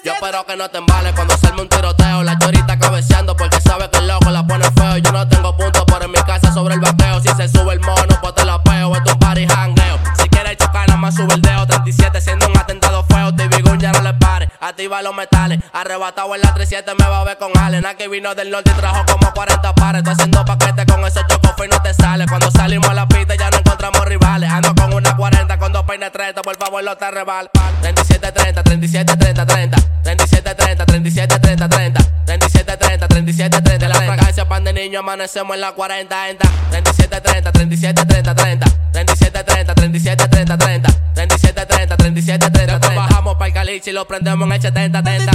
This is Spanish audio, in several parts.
Yo espero que no te embales cuando salme un tiroteo. La chorita cabeceando porque sabe que el loco la pone feo. Yo no tengo puntos, pero en mi casa sobre el vaqueo. Si se sube el mono, pues te la peo. Esto es un party jangueo. Si quieres chocar, nada más sube el dedo. 37 siendo un atentado feo. TV Gun ya no le pare. Activa los metales. Arrebatado en la 37 me va a ver con Allen. Aquí vino del norte y trajo como 40 pares. Estoy haciendo paquetes con ese choco y no te sale. Cuando salimos a la pista ya no encontramos rivales. Ando con una 40 con dos peines 30. Por favor no te rebales. 37, 30, 37, 30, 30. 37, 30, 37, 30, 30. 37, 30, 37, 30. La fragancia pan de niño amanecemos en la 40. 37, 30, 37, 30, 30. 37, 30, 37, 30, 30. 37, 30, 37, 30. Después bajamos para el caliche y lo prendemos en el 70, 30.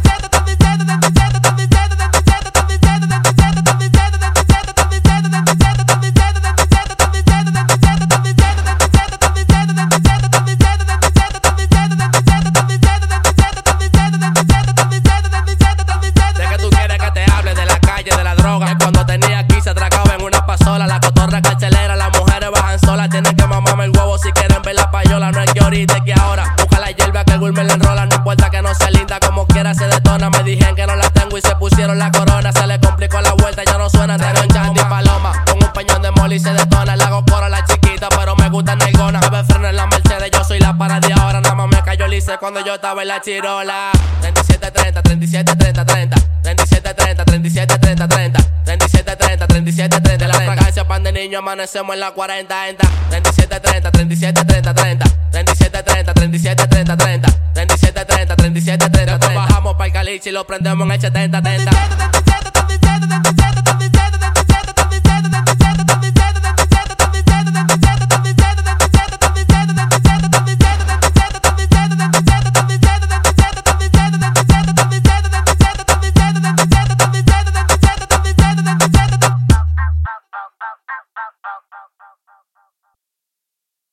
Cuando tenía aquí se atracaba en una pasola. La cotorra carcelera, las mujeres bajan solas. Tienen que mamarme el huevo si quieren ver la payola. No es que ahorita, es que ahora. Busca la hierba que el Will me la enrola. No importa que no sea linda, como quiera se detona. Me dijeron que no la tengo y se pusieron la corona. Se le complicó la vuelta, ya no suena. Tengo en Chandy Paloma con un peñón de moli y se detona. Le hago coro a la chiquita, pero me gusta nalgona. Me ve freno en la Mercedes, yo soy la para de ahora. Nada más me cayó el lice cuando yo estaba en la chirola. 37, 30, 37, 30, 30. 37, 30, 37, 30, 30. 37, 30, 37, 30. La fragancia pan de niño amanecemos en la 40. 37, 30, 37, 30, 30. 37, 30, 37, 30, 30. 37, 30, 37, 30. Después bajamos para el caliche y lo prendemos en el 70, 30.